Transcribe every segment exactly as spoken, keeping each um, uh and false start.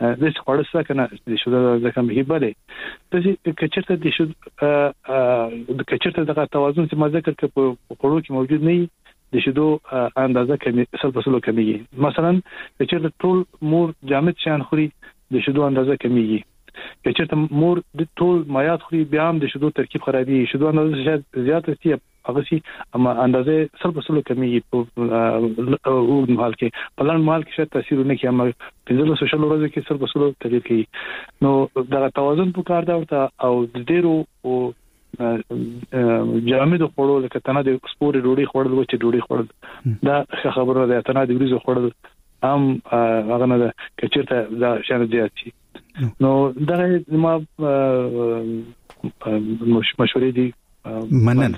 د خوړسته کنه د شوده ځکه مهیبله د کچرته د شود د کچرته د توازن چې ما ذکر کړ په خوړو کې موجود نه د شودو اندازه کمی سل فاصله کمیږي. مثلا کچرته ټول مور جامد شان خوري د شودو اندازه کمیږي. کچرته مور د ټول مایات خوري بیا هم د شودو ترکیب خرابي. شودو اندازه شاید زیات شي هغه شي اما اندازه سل فاصله کمیږي په وګړو مال کې په لړ مال کې شاید تاثیر نه کوي اما پنځه سوشل ورځ کې سل فاصله تغیر کوي. نو دا توازن په کار دا ورته او د ډیرو او جامد خوړو لکه تنه د سپوري ډوډۍ خوړل و چې ډوډۍ خوړل دا خبره ده. تنه د وریځو خوړل هم هغه نه ده کچرته دا شان زیات شي. نو دا ما مشورې دي مننه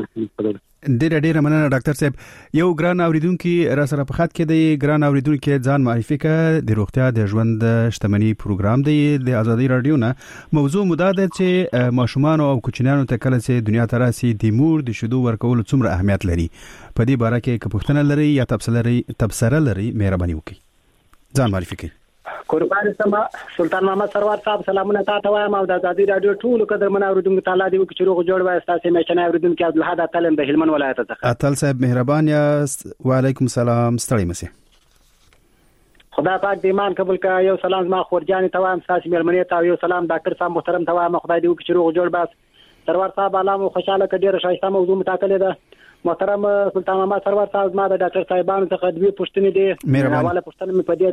ډېر ډېر مننه ډاکټر صاحب. یو ګران اوریدونکو را سره په خط کې دی. ګران اوریدونکو ځان معرفي کړه. د روغتیا د ژوند شتمنۍ پروګرام دی د ازادي رادیو نه. موضوع مدا ده چې ماشومان او کوچنیانو ته کله چې دنیا ته راسي د مور د شیدو ورکول څومره اهمیت لري. په دې باره کې که پوښتنه لري یا تبصره لري تبصره لري مهرباني وکړئ. ځان معرفي کړئ. قربان سما سلطان محمد سرور صاحب سلامونه تاسو وایم او د ازادي رادیو ټول قدر من اوریدونکو تعالی دی چې روغ جوړ وای تاسو میشن اوریدونکو عبدالحد اتل د هلمند ولایت څخه. اتل صاحب مهربان یاست. وعلیکم السلام. ستړي مشه خدا پاک دې ایمان قبول کړه. یو سلام ما خورجان ته وایم تاسو مېرمنې ته یو سلام ډاکټر صاحب محترم ته وایم خدای دې چې روغ جوړ باس. سرور صاحب علامه خوشاله کډیر شایسته موضوع متاکله ده. محترم سلطان محمد سرور صاحب ما د ډاکټر صاحبانو څخه دوی پوښتنې دي. اوله پوښتنه مې پدې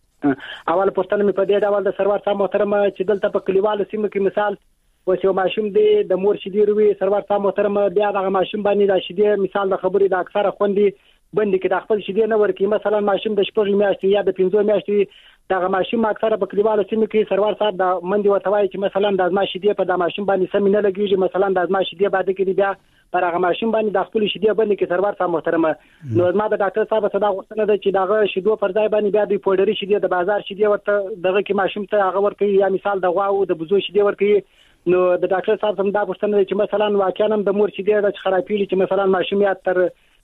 اول پوښتنه مې په دې ډول د سرور صاحب محترم چې دلته په کلیوالو سیمو کې مثال وڅ یو ماشوم دی د مور شیدې روي سرور صاحب محترم بیا د ماشوم باندې د شیدې مثال د خبرې د اکثره خوندې بندي کې د خپل شیدې نه ورکی. مثلا ماشوم د شپږ میاشتې یا د پنځه میاشتې د ماشوم اکثره په کلیوالو سیمو کې سرور صاحب د مندي وتوای چې مثلا د ازما شیدې په د ماشوم باندې سم نه لګیږي. مثلا د ازما شیدې باندې کې بیا پر هغه ماشوم باندې د خپل شیدې باندې کې سرور صاحب محترم نو ما د ډاکټر صاحب صدا غوښتنه ده چې دغه شیدو پر ځای باندې بیا د پوډري شیدې د بازار شیدې ورته دغه کې ماشوم ته هغه ورکي یا مثال د غوا او د بزو شیدې ورکي. نو د ډاکټر صاحب هم دا غوښتنه ده چې مثلا واقعا د مور شیدې د خرابېږي چې مثلا ماشوم یا تر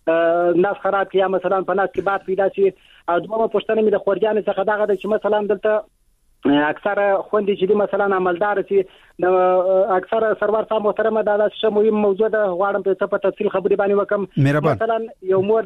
ناس خراب کیا مثلا په ناس کې باد پیدا شي. او دومره پوښتنه مې د خورجان څخه دغه د چې مثلا دلته اکثر خوندې چې مثلا عملدار چې د اکثر سرور صاحب محترمه دا د مهم موضوع ده غواړم په تفصیل خبرې باندې وکم. مثلا یو مور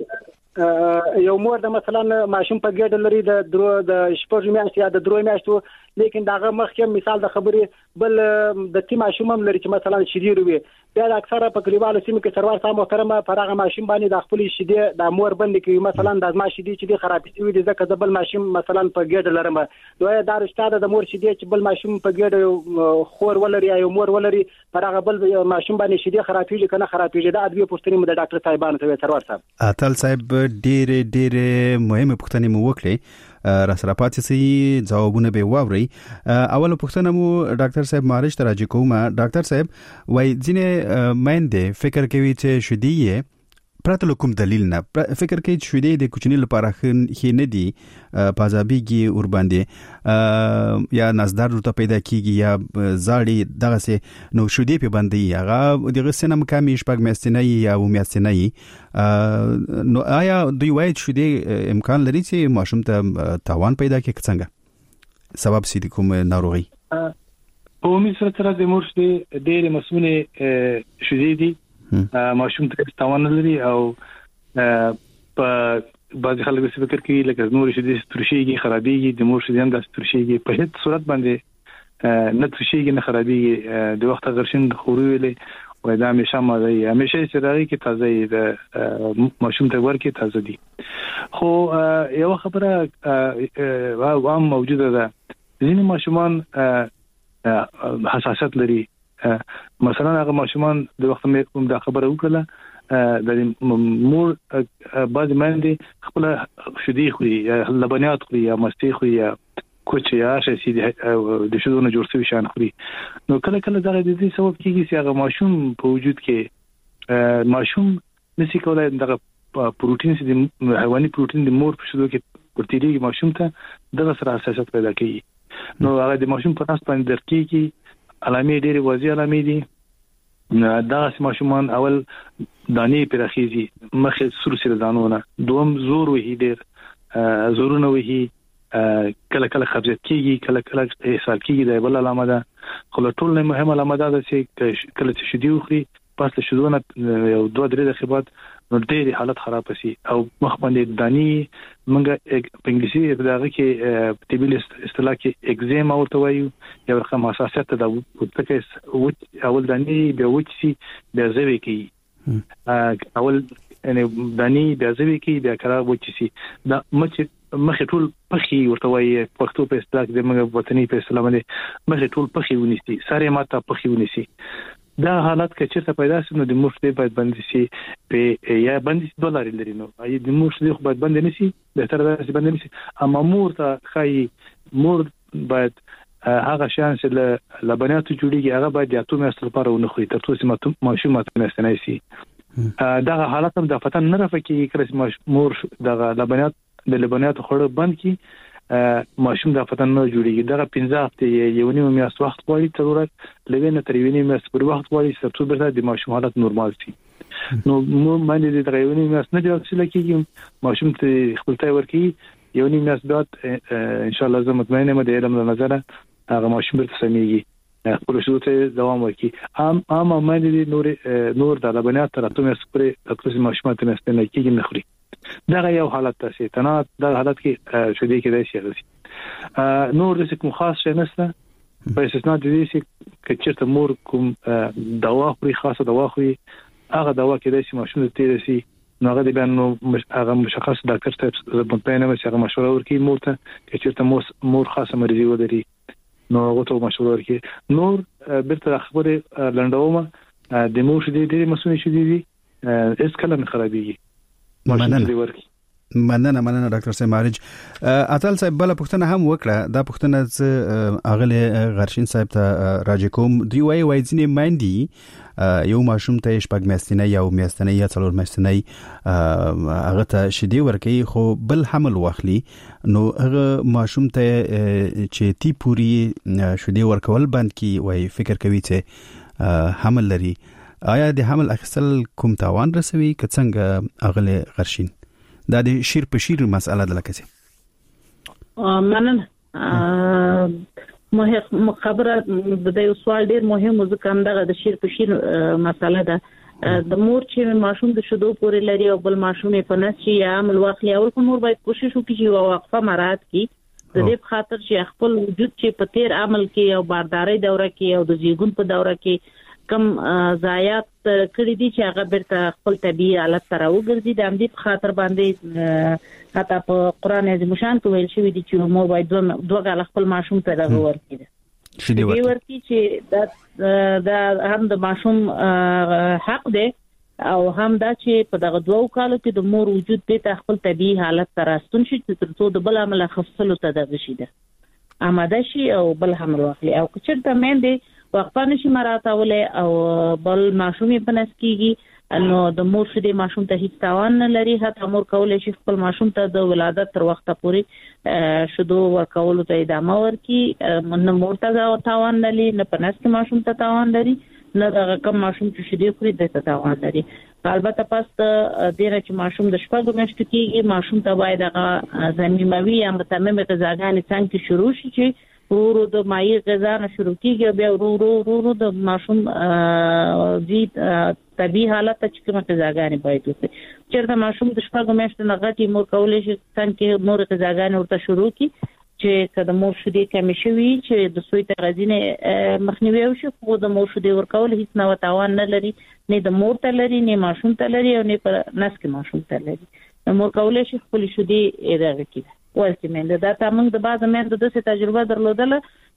یو مور د مثلا ماشوم په ګډ لري د درو د شپږ میاشتې یا د درو میاشتو لیکن داغه مخکې مثال د خبرې بل د تی ماشوم هم لري چې مثلا شیدې روي بیا د اکثره په کلیوالو سیمو کې سرور صاحب محترمه فرغه ماشوم باندې د خپل شیدې د مور باندې کې مثلا د ازما شیدې چې خراب شي دي ځکه د بل ماشوم مثلا په ګډ لرم دوی دا رښتا د مور شیدې چې بل ماشوم په ګډ خور ولري یا مور ولري فرغه بل ماشوم باندې شیدې خرابېږي کنه خرابېږي دا ادویه پوښتنه مې د ډاکټر صاحبانو ته سرور صاحب. اتل صاحب ډېر ډېر مهمه پوښتنه مو وکړه را سره پاتې سي ځوابونه به واوري. اول پوښتنه مو ډاکټر صاحب مارش ته راځي کومه. ډاکټر صاحب وای ځینې مېنده فکر کوي چې شدي پرته کوم دلیل نه فکر کوي چې شدي د کوچنی لپاره خې نه دي پازابيږي ور باندې یا نزدار ورته پیدا کیږي یا زاړي دغه سه نو شدي په باندې هغه دغه سینم کمی شپږ میاشتې یا و میاشتې نو آیا دوی وایي شدي امکان لري چې ماشوم ته تاوان پیدا کړي څنګه سبب سي کوم ناروغي؟ په می سره تر د مور شدي ډېر مسؤلې شدي دي ماشوم ته تاوان لري او په بعض خلک څه فکر کوي لکه نور شدي ترشيږي خرابيږي د مور شدي هم د ترشيږي په هیڅ صورت باندې نه ترشيږي نه خرابيږي د وخت غرشن خورولې و دا همیشه مازه همیشه سره کې تازه د ماشوم ته ورکې تازه دي. خو یو خبره عام موجوده ده ځینې ماشومان حساسیت لري. مثلا هغه ماشومان د وخت مې د خبره وکړه د مور بعض مېندې خپل شدي خوري لبنیات خوري یا مستي خوري یا کوچ یا شي د شودونه جوړ شوی شان خوري. نو کله کله دا د دې سبب کیږي چې هغه ماشوم په وجود کې ماشوم نشي کولای دغه پروتین چې د حیواني پروتین د مور په شودو کې ورتيږي ماشوم ته دغه سره حساسیت پیدا کوي. نو هغه د ماشوم په تاسو باندې درکېږي علامې ډېرې واضح علامې دي. دا ماشومان اول دانی پرخیزي مخه سر سره دانونه دوم زور وهي ډېر زورونه وهي کله کله قبضیت کیږي کله کله اسهال کیږي د بل علامه ده خو ټول نه مهمه علامه ده چې کله چې شیدې وخوري پس له شیدو نه یو دوه درې دقیقې بعد نو ډېر حالت خراب شي او مخ باندې دانی منګه په انګلیسي په دغه کې طبي اصطلاح کې اگزیما ورته وایو یو رقم حساسیت ده وڅ اول دانی به وڅ به زوي کی اول یعنی دانی به زوي کی به کرا وڅ سي دا مچ مخ ټول پخي ورته وایي پښتو په اصطلاح کې موږ وطني په اصطلاح باندې مخ ټول پخي ونیسي ساره ماته پخي ونیسي دا حالت کې چې څه پیدا شي نو د مور دې باید بند شي په یا بند شي ډالر لري نو ای د مور دې خو باید بند نشي به تر دا شي بند نشي اما مور ته خای مور باید هغه شان چې له لبنیات جوړیږي هغه باید د اتو میاشتو لپاره ونه خوري تر څو چې ماشومات نه شي دا حالت هم د فتن نه رافکې کړي مور د لبنیات د لبنیات خوړ بند کی ماشوم د فتن نه جوړیږي دا پنځه هفته یو نیم میاشت وخت غواړي ضرورت لوینه تر یو نیم میاشت پر وخت غواړي چې څو برته د ماشوم حالت نورمال شي نو مو باندې د یو نیم میاشت نه دی چې لکه ماشوم ته خپل ځای ورکی یو نیم میاشت بعد ان شاء الله زه مطمئنه یم د علم له نظره هغه ماشوم برته سميږي خپل شروع ته دوام ورکی ام ام باندې نور نور د لبنیات تر اتو میاشت پر تاسو ماشوم ته نه کېږي نه خوري دا یو حالت تاسو ته دا حالت کې شدې کې دی شي نور د کوم خاص شي نشته په استثناء د دې چې کچته مور کوم دوا خوري خاصه دوا خوري هغه دوا کې د ماشوم ته تیر شي نو هغه د بیان هغه مشخص ډاکټر ته په پاینه چې هغه مشوره ورکړي مور ته کچته مور خاصه مرزي ولري نو هغه ته مشوره ورکړي نور برته خبره لنډومه د مور شدې ډېر مسؤلیت شدي اس کله نه خرابيږي مننه مننه مننه ډاکټر صاحب مارج اتل صاحب بل پښتنه هم وکړه دا پښتنه اغله غرشین صاحب ته راځي کوم دی وای وای ځنې ماندي یو ماشوم ته شپږ میاشتنه یو میاشتنه یا څلور میاشتنه هغه ته شیدې ورکي خو بل حمل واخلي نو هغه ماشوم ته چې تی پوری شیدې ورکول بند کی وای فکر کوي چې حمل لري آیا د حمل اخیستل کوم تاوان رسوي که څنګه اغله غرشین دا د شیر په شیر مسأله ده لکه څه مننه مه خبره د یو سوال ډیر مهم ځکه همدغه د شیر په شیر مسأله ده د مور چې ماشوم د شیدو پورې لري او بل ماشوم په نس شي یا عمل واخلي او مور باید کوشش وکړي چې وقفه مراعات کړي د دې خاطر چې خپل وجود چې په تیر عمل کې او بارداري دوره کې او د زیږون په دوره کې کم ضایعات کړی دي چې هغه برته خپل طبيعي حالت سره وګرځي د همدې په خاطر باندې حتی په قران عظیم شان کې ویل شوی دي چې مور باید دوه غل خپل ماشوم ته دغه ورکړي شي ورکړي چې دا د هم د ماشوم حق دی او هم دا چې په دغه دوه کالو کې د مور وجود ته خپل طبيعي حالت سره ستون شي تر څو د بل عمل خفصلو ته دغه شي ده آماده شي او بل حمل واخلي او کچرته مېندې وقفه نشي مراتولې او بل ماشوم په نس کېږي نو د مور شدي ماشوم ته هیڅ تاوان نه لري حتی مور کولای شي خپل ماشوم ته د ولادت تر وخته پورې شدو ورکول ته ادامه ورکړي نه مور ته تاوان نه لري نه په نس کې ماشوم ته تاوان لري نه د کم ماشوم چې شدي خوري د تاوان لري البته پس د دې چې ماشوم د شپږو میاشتو کېږي ماشوم ته باید هغه ضمیموي یا متممه غذاګانې څنګه شروع شي چې ورو د مایع غذا نه شروع کیږي بیا ورو ورو د ماشوم د طبي حالت چې کومه غذاګانې باید وي چې د ماشوم د شپږو میاشتو نه غټي مور کولای شي څنګه مور غذاګانې ورته شروع کی چې کله مور شدي کم شي چې د سوی تغذیه مخنیوي وشي خو د مور شدي ورکول هیڅ نه تاوان نه لري نه د مور ته لري نه ماشوم ته لري او نه په نس کې ماشوم ته لري مور کولای شي خپل شدي اداره کړي ورته مې دا تاسو د بعض مې د څه تجربه درلودله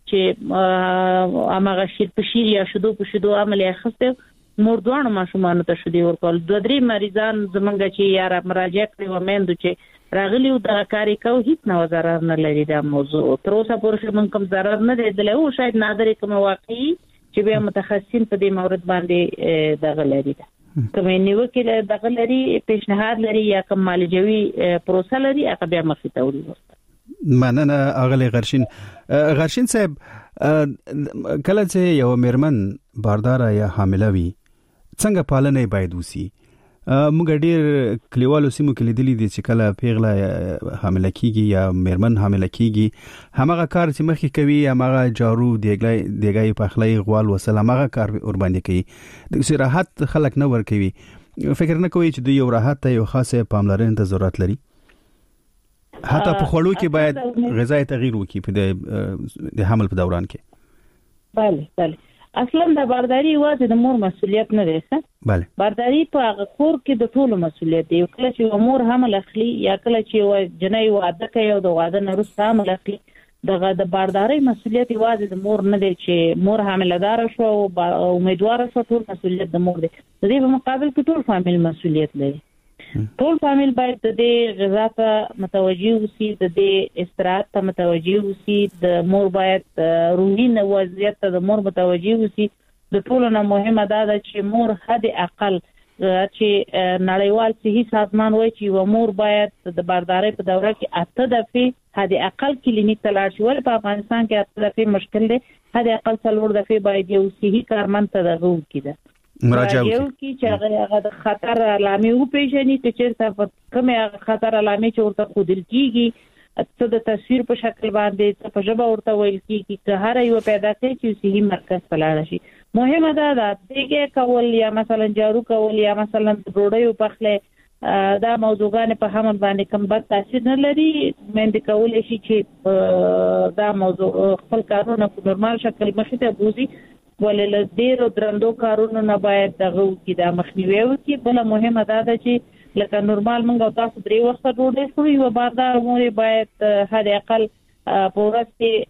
چې امغه شیر په شیر یا شدو په شدو عمل اخسته مور دوه ماشومان ته شدي ورکول دوه درې مریضان زمونږ چې یاره مراجعه کړي و مېندو چې راغلی او د کاری کو هیڅ نه ضرر نه لري دا موضوع تر اوسه پورې موږ کوم ضرر نه دی او شاید نادر کوم واقعي چې به متخصصین په دې مورد باندې دغه لري کوم نیوکه دغه لري پیشنهاد لري یا کوم مالجوي پروسه لري هغه بیا مخې ته وړي مننه اغلی غرشین غرشین صاحب کله چې یو میرمن باردار یا حامله وي څنګه پالنه باید وسی موږ ډیر کلیوالو سیمو کې لیدلې دي چې کله پیغله حامله کیږي یا میرمن حامله کیږي همغه کار چې مخکې کوي همغه جارو دیګای دیګای پخلی غوال وسل همغه کار ور باندې کوي د راحت خلک نه ور کوي فکر نه کوي چې د یو راحت ته یو خاصه پاملرنه ته ضرورت لري حتی په خوړو کې باید غذای تغییر وکړي په د حمل په دوران کې بله بله اصلا د بارداری واځي د مور مسولیت نه دی ښه بله بارداری په هغه کور کې د ټولو مسولیت دی کله چې مور حمل اخلي یا کله چې جنۍ واده کوي او د واده نه وروسته حمل اخلي دغه د بارداری مسولیت واځي د مور نه دی چې مور حاملدار شو او امیدوار شو ټول مسولیت د مور دی د دې په مقابل کې ټول فامیل مسولیت لري ټول فامیل باید د دې غذا ته متوجه وي د دې استراحت ته متوجه وي د مور باید روحي وضعیت ته د مور متوجه وي د ټولو نه مهمه دا ده چې مور حد اقل چې نړیوال صحي سازمان وایي چې و مور باید د بارداری په دوره کې اته دفعې حد اقل کلینیک ته لاړ شي ولې په افغانستان کې اته دفعې مشکل دی حد اقل څلور دفعې باید یو صحي کارمند ته دغه وکړي مراجعه وکړي چې هغه د خطر علامې وپېژني چې چیرته کومه خطر علامې چې ورته ښودل کیږي څه د تصویر په شکل باندې څه په ژبه ورته ویل کیږي چې هر یو پیدا کوي چې صحي مرکز ته لاړ شي مهمه ده دا دغه کول یا مثلا جارو کول یا مثلا ډوډۍ پخله دا موضوعګان په حمل باندې کوم بد تاثیر نه لري مېندې کولای شي چې دا موضوع خپل کارونه په نورمال شکل مخې ته بوزي ولې ډېر درندو کارونه نه باید دغه کې د مخنیوي وکړي بل مهمه ده چې لکه نورمال موږ تاسو درې وخت ډوډۍ خوري او باردار مور باید حد اقل په ورځ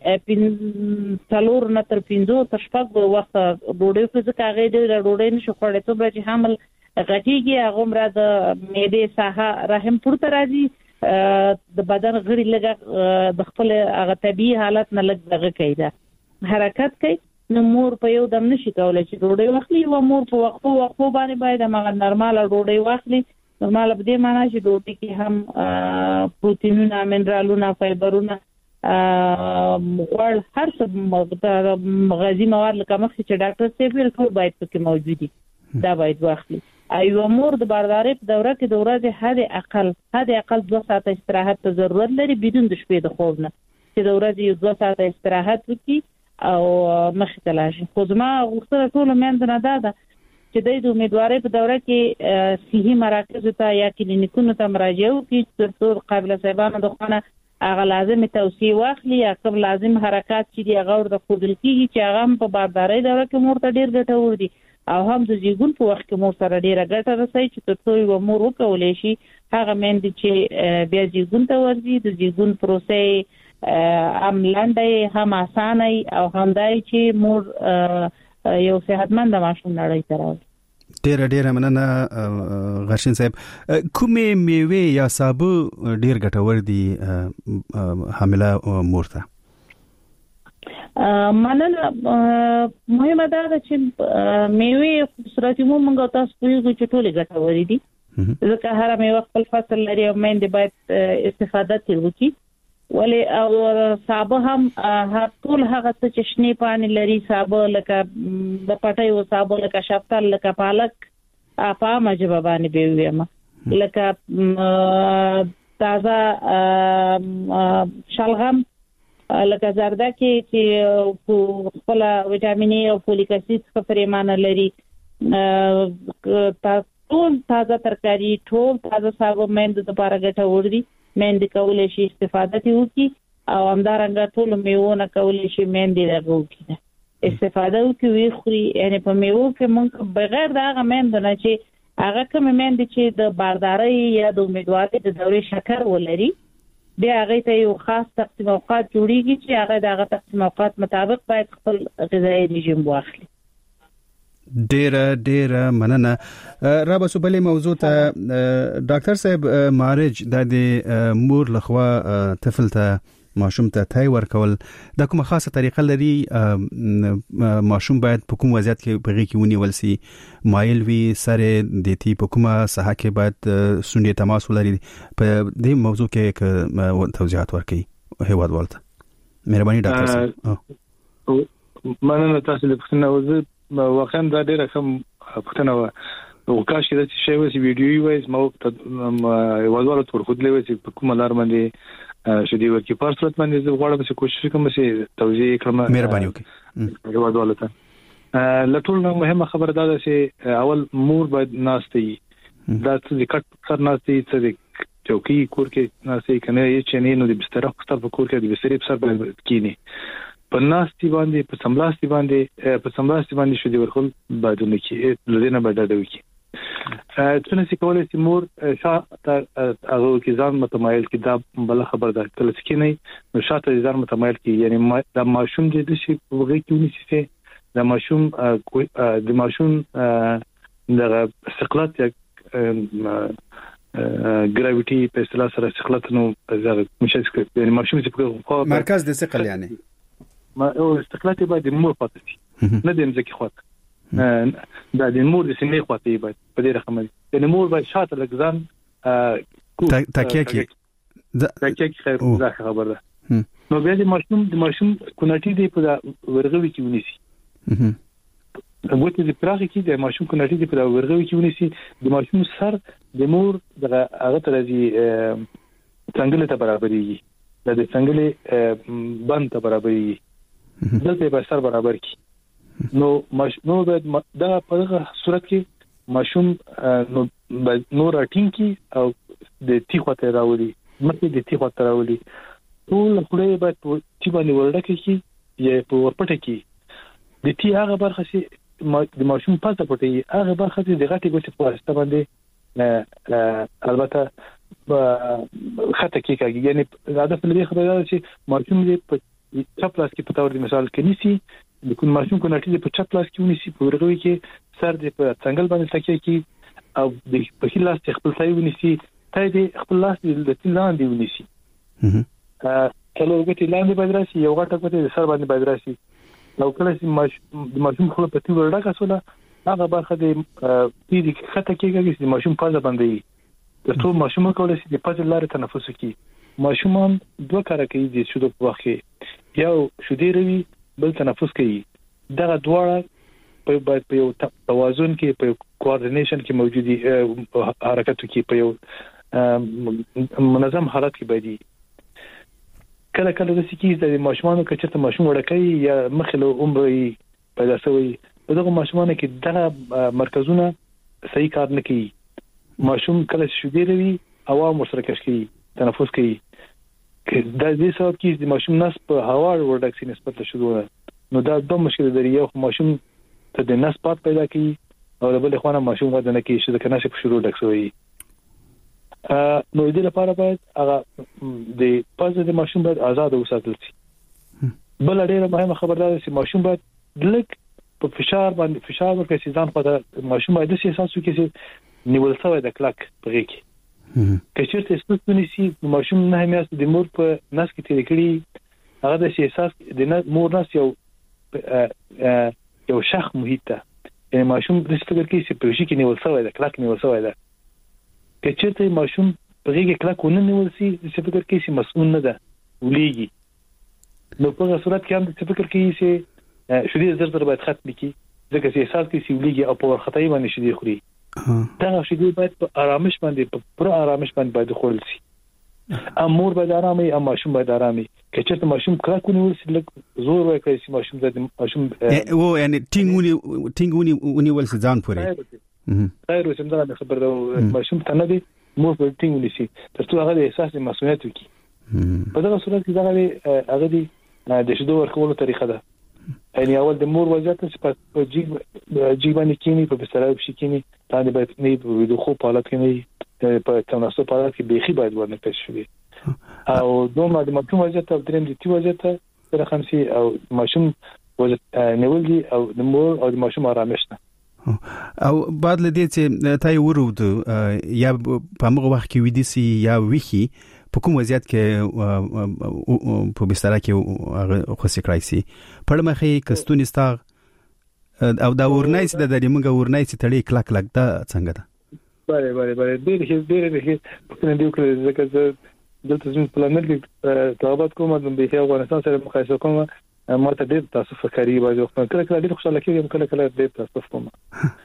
کې څلور نه تر پنځه تر شپږ وخت ډوډۍ خوري ځکه هغه ډېر ډوډۍ نشي خوړلی څومره چې حمل غټیږي هغه مرا د معدې ساحه رحم پورته راځي د بدن غړي لږه د خپل هغه طبيعي حالت نه لږ دغه کوي دا حرکت کوي نو مور په یو دم نشي کولای چې ډوډۍ واخلي او مور په وقفو وقفو باندې باید هغه نورمال ډوډۍ واخلي نورمال په دې معنی چې ډوډۍ کې هم پروتینونه منرالونه فایبرونه غوړ هر څه غذایی مواد لکه مخکې چې ډاکټر سیفل ټول باید پکې موجود دي دا باید واخلي ایو مور د بارداری په دوره کې د ورځې حد اقل حد اقل دوه ساعته استراحت ته ضرورت لري بدون د شپې د خوب نه چې د ورځې یو دوه ساعته استراحت وکړي او مخې ته لاړ شي خو زما غوښتنه ټولو میندو نه دا ده چې د امیدوارۍ په دوره کې صحي مراکزو ته یا کلینیکونو ته مراجعه وکړي تر څو قابله صاحبانو د خونه هغه لازم توصیه واخلي یا کوم لازم حرکات چې دی هغه ورته ښودل کېږي چې هغه هم په بارداری دوره کې مور ته ډېر ګټور دي او هم د زیږون په وخت کې مور سره ډېره ګټه رسوي چې تر څو یو مور وکولی شي هغه میندې چې بیا زیږون ته ورځي د زیږون پروسې هم لنډی هم اسانه او هم دای چې مور یو صحتمند ماشوم نړۍ ته راوړي ډېر ډېر مننه غرشین صاحب کومې میوه یا سابه ډېر ګټور دي حامله مور ته مننه مهمه ده چې میوه خصوصي مو موږ تاسو په یو چې ټولې ګټورې دي ځکه هر میوه خپل فصل لري او مېندې باید استفاده ترې وکړي ولی او سابه هم هر ټول هغه څه چې شنې پاڼې لري سابه لکه د پټیو سابه لکه شفتال لکه پالک په عامه ژبه باندې به ویم لکه تازه شلغم لکه زردکي چې خپل وټامین ای او فولیک اسید څخه پریمانه لري ټول تازه ترکاری ټول تازه سابه مېندو لپاره ګټور دي مېندې کولای شي استفاده وکړي او همدارنګه ټول میوونه کولای شي مېندې دغه وکړي استفاده وکړي خوري یعنی په میوه کې موږ بغیر د هغه مېندو نه چې هغه کوم مېندې چې د بارداری یا د امیدوارۍ د دورې شکر ولري بیا هغه ته یو خاص تقسیم اوقات جوړیږي چې هغه دغه تقسیم اوقات مطابق باید خپل غذایی رژیم واخلي ډیر ډیر مننه را به سو بلې موضوع ته ډاکټر صاحب مارج د مور لخوا طفل ته ماشوم ته تای ورکول د کومه خاصه طریقه لري ماشوم باید په کوم وضعیت کې بغي کې ونیول سي مایل وی سره د تی په کومه ساحه کې باید سونډې تماس ولري په دې موضوع کې توضیحات ورکړي هیواد ولته مهرباني ډاکټر صاحب مننه تاسو له پښتنه وزه واقعا دا ډیره کوم پښتنه و او کاش کې د شی وسی ویډیو وایز مو وځوالو تر خود لوي چې په کومه لار باندې شدي ورکی په صورت باندې زه غواړم چې کوشش کوم چې توضیح کړم. مهرباني وکړئ. وځوالو ته لټول نو مهمه خبره ده چې اول مور باید ناشتي دا چې کټ سر ناشتي چې چوکي کور کې ناشتي کنه یې چې نه نو د بستر خپل په کور کې د بستر په سر باندې کینی په ناشتي باندې په سملاستی باندې په سملاستی باندې شدي ورخل باندې کې لدینه باندې دوی کې څنګه چې کولای شي مور شاته هغه کې ځان متمایل کې دا بل خبر ده کله چې نه نو شاته ځان متمایل کې یعنی دا ماشوم د شي په وګړي کې ونیسي دا ماشوم د ماشوم د استقلال یا ګراویټي په اصطلاح سره استقلال نو زغ مشه یعنی ماشوم چې په مرکز د ثقل یعنی ما او استقلال باید مور پاتې نه د مځکه خواته دا د مور د سینې خواته باید په دې رقم دي یعنی مور باید شاته لګزان تکیه کې تکیه کې خیر دا خبر ده نو بیا د ماشوم د ماشوم کوناټي دی په ورغوي کې ونیسي وګورئ د پراخي کې د ماشوم کوناټي دی په ورغوي کې ونیسي د ماشوم سر د مور دغه هغه تر دي څنګه ته برابرېږي د څنګه بند ته برابرېږي دلته به سر برابر کی نو ماشوم باید دا په دغه صورت کې ماشوم نو نو راټینګ کی او د تیخو ته راولي مته د تیخو ته راولي ټول خلې باید چې باندې ورډکه کی یا په ورپټه کی د تی هغه برخه چې د ماشوم پاتې پټي هغه برخه چې د غټي ګوتې په واسطه باندې البته خطه کې کېږي یعنی هدف لري خبره ده چې ماشوم دې په چپ لاس کې په تور دي مثال کې نيسي د کوم ماشوم کو نټي په چپ لاس کې ونيسي په ورغوي کې سر دې په څنګل باندې تکیه کې او د په خپل لاس خپل ځای ونيسي ته دې خپل لاس د تل لاندې ونيسي ا کله وګورئ لاندې باندې راشي یو غټه کوته د سر باندې باندې راشي نو کله چې د ماشوم خپل په تور ورډه کسوله هغه برخه د دې خطه کېږي چې ماشوم پازه باندې د ټول ماشوم کولای شي د پازه لارې تنفس وکړي ماشومان دوه کار کوي د شودو په وخت کې یو شودي روي بل تنفس کوي دا دواړه په باید په یو توازن کې په کوارډینیشن کې موجودي حرکت کې په یو منظم حالت کې باید کله کله د سکی د ماشومان کچته ماشوم وړکې یا مخله عمرې پیدا شوی په دغه ماشومان کې دغه مرکزونه صحیح کار نه کوي ماشوم کله شودي روي عوام سره کشکي تنفس کوي دا دې سبب کې د ماشوم نس په هوا ورډکسي نسبت له شروع نو دا د مشکل لري یو ماشوم ته د نس پات پیدا کوي او د بل خوانه ماشوم غوډه نه کوي چې د کناشه په شروع ډکسوي ا نو دې لپاره باید هغه د پازه د ماشوم باید آزاد وساتل شي بل ډیره مهمه خبردار چې ماشوم باید لک په فشار باندې فشار ورکړي ځان په ماشوم باید د احساس وکړي چې نیول شوی د کلک پرې کې کچېرته سپورتونی سي ماشوم نه میاست د مور په ناس کې تیر کړي هغه د احساس د مور ناس یو یو شخ محیط ته یعنی ماشوم د فکر کې چې په شي کې نیول شوی د کلک نیول شوی ده کچېرته ماشوم په هغه کلک ونه نیول سي د فکر کې چې مسؤل نه ده ولېږي نو په صورت کې هم د فکر کې چې شودي زر زر باید ختم کی ځکه چې احساس کې چې ولېږي او په ورختای باندې شدي خوري دا شدي باید په آرامش باندې په پر آرامش باندې باید خورل شي امور باید آرامي او ماشوم باید آرامي کچته ماشوم کله کو نیول شي لکه زور وکړي چې ماشوم د ماشوم او یعنی ټینګونی ټینګونی ونیول شي ځان پورې خیر وسم دا خبر ده ماشوم ته نه دي مور په ټینګونی شي ترڅو هغه د احساس د مسؤلیت وکړي په دغه صورت کې دا هغه دي د شدو ورکولو طریقه ده یعنی اول د مور وضعیت چې په جیب جیب باندې کینی په بستر کې کینی باندې باید نه په د خو په حالت کې نه په تناسب په حالت کې بيخي باید ورنه پېښ شي او دوه د ماشوم وضعیت او دریم د تی وضعیت سره خمسي او ماشوم وضعیت نیول دي او د مور او د ماشوم آرامش نه او بعد لدې چې تای ورود یا په موږ وخت کې ودی سي یا ویخي په کوم وضعیت کې په بستر کې خو سي کرایسي په مخې کستونی ستار او دا ورنایس د دې موږ ورنایس تړي کلک کلک دا څنګه ده بله بله بله ډېر ښه ډېر ښه په کوم دی وکړل ځکه چې دلته زموږ پلانر کې تابعات کوم د به افغانستان سره مقایسه کوم ما ته ډېر تاسو فکرې وایي خو کله کله ډېر خوشاله کېږم کله کله ډېر تاسو کوم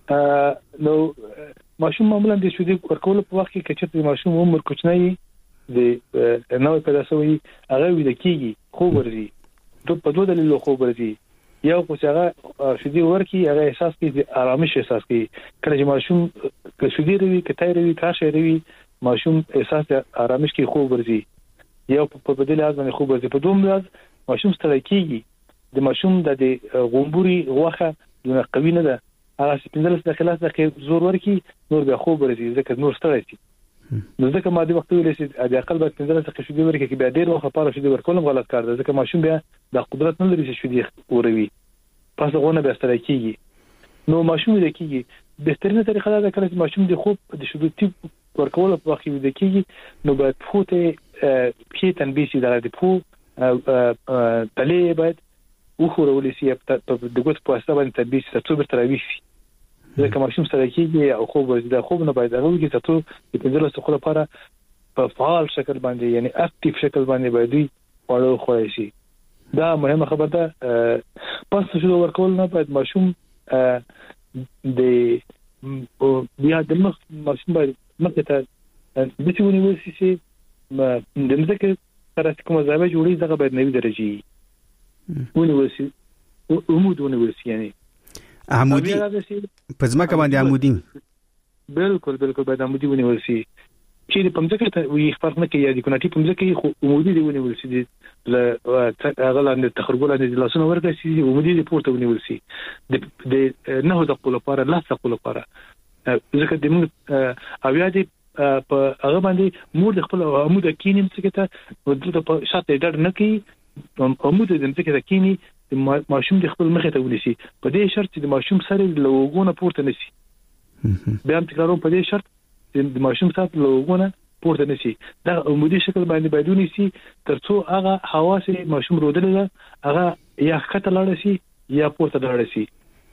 نو ماشوم معمولا د شودې ورکول په وخت کې چې ماشوم عمر کوچنی د نوې پیدا شوی هغه ویل کېږي خو ورزي د په دوه دلیلو خو ورزي یو خو هغه شودې ورکی هغه احساس کوي آرامش احساس کوي کله چې ماشوم که شودې روي کته روي کاشه روي ماشوم احساس آرامش کوي خو ورزي یو په بدل ازمه خو ورزي په دوم راز ماشوم ستړی کېږي د ماشوم د غومبوري غوخه دونه قوي نه ده هغه سپینځل د خلاص د زور ورکی نور به خو ورزي ځکه نور ستړی شي نو ځکه ما د وخت ویل چې د عقل باندې پنځه څخه شودې ورکې کې به ډېر وخت پاره شودې ورکول غلط کار ده ځکه ماشوم بیا د قدرت نه لري چې شودې وروي پس غونه به ستړی کېږي نو ماشوم د کېږي بهترینه طریقه ده چې ماشوم د خوب د شودې ټیپ ورکول په وخت کې د کېږي نو باید فوته کې تنبیه شي د پو تلې باید وخورول شي په د ګوت په اساس باندې تنبیه شي تر څو تر ویشي ځکه ماشوم سره کېږي او خوب د خوب نه باید هغه کې تاسو د پنځه څخه لپاره په فعال شکل باندې یعنی اکټیو شکل باندې باید وړو خوړی شي دا مهمه خبره ده پس شو ورکول نه باید ماشوم د بیا د مخ ماشوم باید مخ ته د څه ونیول شي د مزکه سره کومه ځای جوړي دغه باید نوي درجه ونیول شي عمود ونیول شي یعنی عمودي په ځمکه باندې عمودي بالکل بالکل باید عمودي ونیول شي چې په ځمکه ته وي فرق نه کوي د کوناټي په ځمکه خو عمودي دی ونیول شي ل هغه لاندې تخرګول د لاسونو ورته شي عمودي دی پورته ونیول شي د نه د خپل لپاره لا خپل لپاره ځکه د موږ اویا دي په هغه باندې مور د خپل عمود کینیم څخه ته د په شاته ډډ نه کوي عمود د ځمکه ته کینی د ماشوم د خپل مخه ته ولسی په دې شرط چې د ماشوم سره لوګونه پورته نشي بیا هم تکراروم په دې شرط چې د ماشوم سره لوګونه پورته نشي دا عمودي شکل باندې باید نشي ترڅو هغه حواس ماشوم رودل هغه یا خطه لاړ شي یا پورته لاړ شي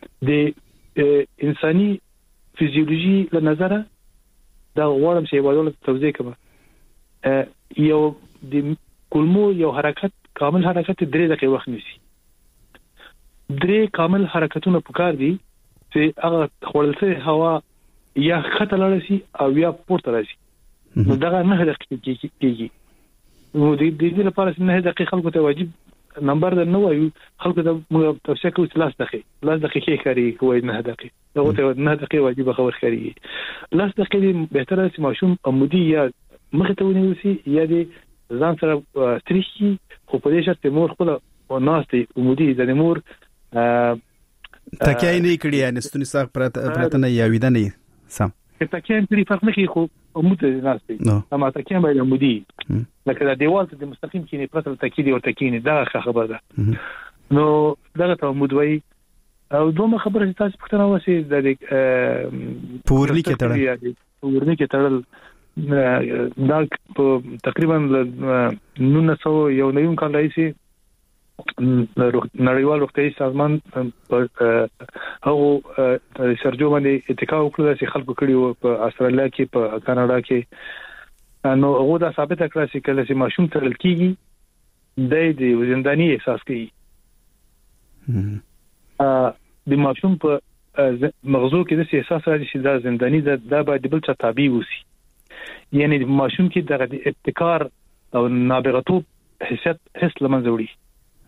د انساني فزیولوژي له نظره دا غواړم چې یو توضیح کوم یو د کولمو یو حرکت کامل حرکت درې دقیقې وخت نیسي درې کامل حرکتونه پکار دي چې هغه خپلسه هوا یا خطه لاړ شي او یا پورته راشي نو دا نه دقیقې کېږي نو د دې لپاره چې نه دقیقې خلکو ته واجب نمبر د نو وایو خلکو ته موږ توصیه کوو چې لاس دقیقې لاس دقیقې کاری کوی نه دقیقې دغه ته نه دقیقې واجب خبر کاری لاس دقیقې به تر چې ماشوم عمودي یا مخ ته ونیول شي یا د ځان سره ستریشي خو په دې شرط مور خپل او ناستي عمودي د مور تکای نه کړی یعنی ستونی ساق پرته نه یا ویده نه سم تکای نه فرق نه کوي خو عمودي ناستي اما تکای باید عمودي لکه د دیوال ته د مستقیم کینی پرته تکای دی او تکینی دا خبره ده نو دغه ته عمودوي او دومره خبره چې تاسو پښتنه وسی د پورنی کې تړل پورنی کې تړل دا تقریبا نو څو یو نیم کال راځي نړیوال روغتیايي سازمان په هغه سرجو باندې اتکا وکړه چې خلکو کړي په استرالیا کې په کاناډا کې نو هغه دا ثابت کړه چې کله چې ماشوم تړل کیږي د دې زنداني احساس کوي د ماشوم په مغزو کې د احساس راځي چې دا زنداني دا باید بل څه تابع وسی یعنی ماشوم کې د ابتکار او نابغتوب حسیت حس لمنځه وړي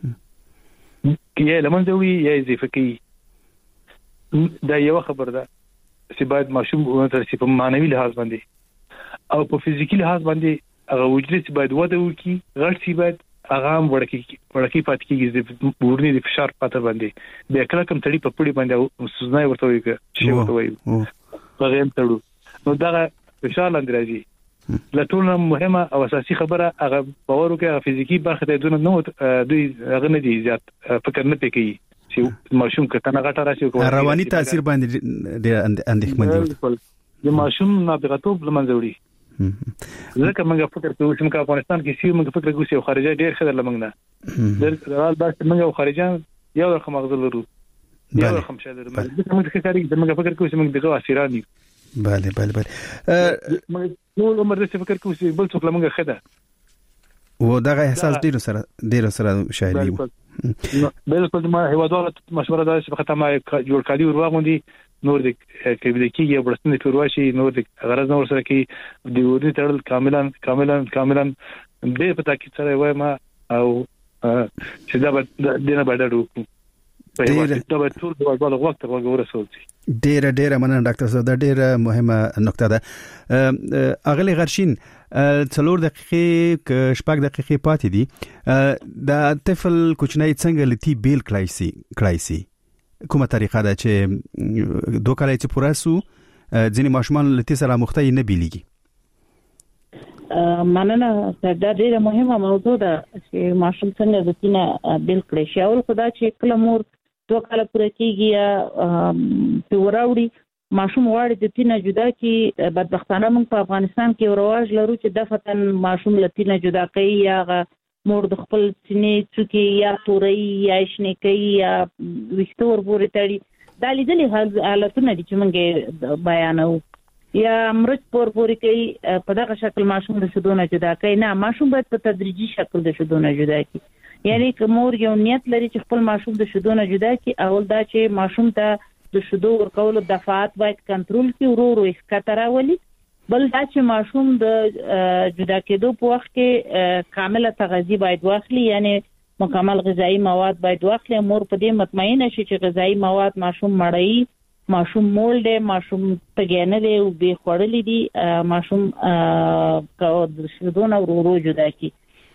یا لمنځه وړي یا اضافه کوي دا یو خبر ده چې باید ماشوم ورته په معنوي لحاظ باندې او په فزیکی لحاظ باندې هغه وجود باید وده وکړي غړ سی باید هغه وړکی وړکی پات کیږي د بورنی د فشار پاتر باندې د کله کم تړي په پړي باندې سوزنای ورته وي چې ورته وي هغه هم تړو نو دا فشار لاندې راځي لټونه مهمه او اساسي خبره هغه باور وکړي فزیکی برخه ته دونه نو دوی هغه نه دي زیات فکر نه پکې چې ماشوم کته غټه راشي رواني تاثیر باندې د اندېښمن دي د ماشوم نابغتوب لمنځه وړي ځکه موږ فکر کوو چې موږ افغانستان کې سیو موږ فکر کوو چې خارجي ډېر خدای لمنګ نه درال بس موږ خارجيان یو رقم مغزل ورو یو رقم شاله ورو موږ فکر کوو چې موږ فکر کوو چې موږ دغه اسیرانی bale bale bale نو عمر دې فکر کوم چې بل څوک لمنګه خده و دغه احساس ډیر سره ډیر سره شاهدي بالکل ما هیوادوالو مشوره ده چې خطر ما جوړ کړی ورواغوندي نور د کېږي کېږي برسنه پیرواشي نور د غرض نور سره کې د ودی تړل کاملا کاملا کاملا به په تاکید سره وای ما او چې دا د دینه باندې وکړو په هیڅ ډول ټول د ډول وخت ورغور رسولتي ډیره ډیره مننه ډاکټر صاحب دا ډیره مهمه نقطه ده اغلی غرشین څلور دقیقې شپږ دقیقې پاتې دي د طفل کوچنی څنګه لتی بیل کلایسي کلایسي کومه طریقه ده چې دوه کال چې پوره سو ځینې ماشومان لتی سره مختلف نه بیلېږي مننه دا ډیره مهمه موضوع ده چې ماشوم څنګه د تینه بیل کړي شي اول خدای چې کله مور دوه کال پوره کېږي یا په وراوړي ماشوم غواړي د تینه جدا کی بدبختانه موږ په افغانستان کې رواج لرو چې د فتن ماشوم لتینه جدا کوي یا مور د خپل سینې څوکي یا توري یا شنې کوي یا وشتور پورې تړي دا لیدلې حالتونه دي چې موږ بیانو یا مرچ پور پورې کوي په دغه شکل ماشوم د شودونه جدا کوي نه ماشوم باید په تدریجي شکل د شودونه جدا کوي یعنی که مور یو نیت لري چې خپل ماشوم د شودونه جدا کوي اول دا چې ماشوم ته د شودو ورکولو دفعات باید کنټرول کړي ورو ورو ښکته راولي بل دا چې ماشوم د جدا کېدو په وخت کې کامله تغذیه باید واخلي یعنی مکمل غذایی مواد باید واخلي مور په دې مطمئنه شي چې غذایی مواد ماشوم مړی ماشوم مول دی ماشوم تګنه دی او به خورلې دي ماشوم د شودونه ورو ورو جدا کړي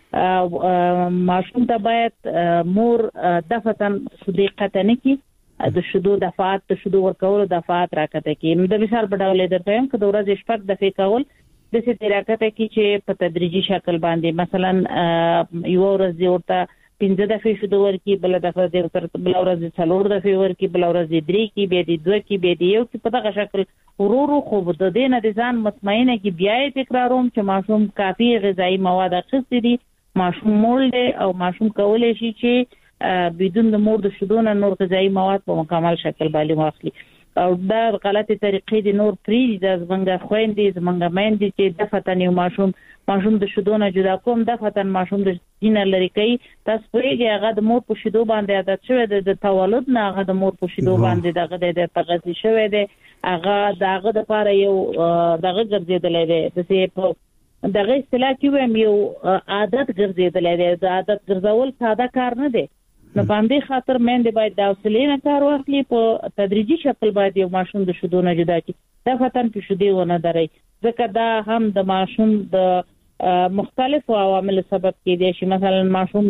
ماشوم ته باید مور دفتن صدیقه نه کړي د شودو دفعات د شودو ورکولو دفعات راکته کی د مثال په ډول درته هم که د ورځې شپږ دفعې کول د څه راکته کی چې په تدریجي شکل باندې مثلا یو ورځ ورته پنځه دفعې شودو ورکی بل دفعه د بل ورځ څلور دفعې ورکی بل ورځ درې کی به د دوه کی به د یو کی په دغه شکل ورورو خو د دې نه د ځان مطمئنه کی بیا تکراروم چې ماشوم کافي غذایی مواد اخیستي دي ماشوم مول دی او ماشوم کولای شي چې بدون د مور د شودونه نور غذایی مواد په مکمل شکل باندې واخلي او دا غلطه طریقې د نور پری د زمنګ خويندې زمنګ مېندې چې د فتن یو ماشوم ماشوم د شودونه جدا کوم د فتن ماشوم د دینه لري کوي تاسو پرېږه هغه د مور په شودو باندې عادت شوی د تولد نه هغه د مور په شودو باندې دغه د تغذیه شوی دی هغه دغه د لپاره یو دغه ګرځیدل دی د څه په دغه اصطلاح کې یو عادت ګرځیدل دی د عادت ګرځول ساده کار نه دی نو باندې خاطر مېندې باید د حوصلې نه کار واخلي په تدریجي شکل باید یو ماشوم د شودونه جدا کړي دا فتن په شودي ونه دري ځکه دا هم د ماشوم د مختلفو عوامل سبب کېدای شي مثلا ماشوم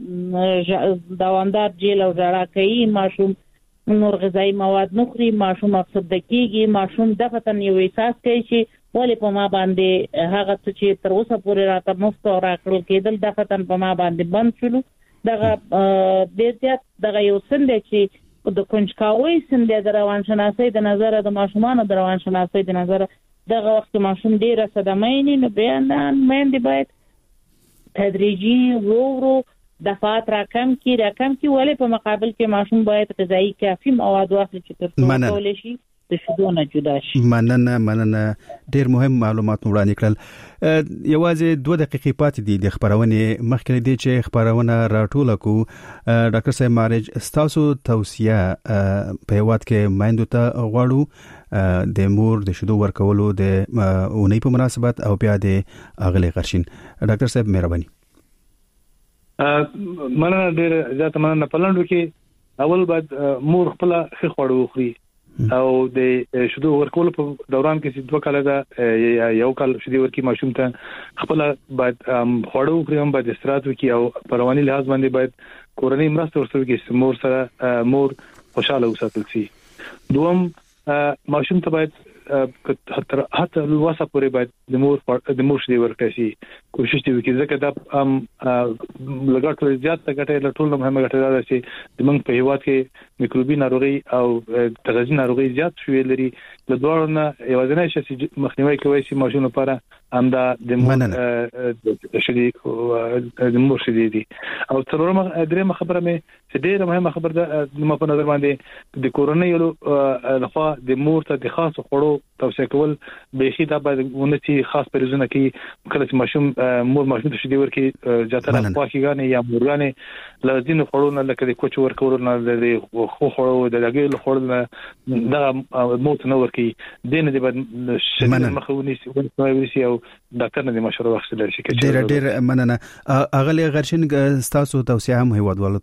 جړه دوامدار جیل او جړه کوي ماشوم نور غذایی مواد نخري ماشوم افسرده کېږي ماشوم د فتن یو احساس کوي چې ولې په ما باندې هغه چې تر اوسه پورې راته مفت او راکړل کېدل د فتن په ما باندې بند شول دغه د زیات دغه یو سند چې د کنجکاوي سند د روانشناسۍ د نظر د ماشومان د روانشناسۍ د نظر دغه وخت ماشوم ډیره صدمه نه بیان مېندې باید تدریجي ورو دفعات راکم کی راکم کی ولې په مقابل کې ماشوم باید غذایی کافي مواد واخلي چې تر څو کولای شي د شودونه جدا شي مننه مننه ډیر مهم معلومات وړاندې کړل یوازې دوه دقیقې پاتې دي د خبرونې مخکې دي چې خبرونه راټوله کو ډاکټر صاحب مارج تاسو توصیه په هیواد کې مایندو ته غواړو د مور د شودو ورکولو د اونۍ په مناسبت او بیا د اغلی غرشین ډاکټر صاحب مهرباني مننه ډیر زیات مننه پلانډو کې اول بعد مور خپل ښه خوړو خوري او د شودو ورکول په دوران کې چې دوه کال دا یو کال شودي ورکی ماشوم ته خپل بعد خوړو خوري هم بعد استراحت وکي او پرواني لحاظ باندې بعد کورنۍ مرسته ورسره کې مور سره مور خوشاله وساتل شي دوم ماشوم ته باید حتی حتی الواسه پورې باید د مور د مور شدي ورکړي شي کوشش دی وکړي ځکه دا ام لګټ زیات ګټه له ټول مهمه ګټه ده چې د موږ په هیواد کې میکروبي ناروغي او تغذیه ناروغي زیات شوې لري د دوه نه یوازینی شي چې مخنیوي کوي چې ماشوم لپاره امدا د مور شدي د مور شدي دي او څلورم درېمه خبره مې چې ډېره مهمه خبره ده د په نظر باندې د کورونې لخوا د مور ته د خاص خوړو توصيه کول به شي دا باید ونتي خاص پریزونه کې کله چې ماشوم مور ماشوم ته شیدې ورکي جاتره پاکيګانې یا مورګانې لازم خورونه لکه د کوچ ورکول نه د خو خورو د لګي خورل دا موت نه ورکي دینه د شدید مخاوني ونسي او ډاکټر نه مشوره واخیستل شي ډېر ډېر مننه. اغلی غرشن تاسو توصيه هم هیوادوالو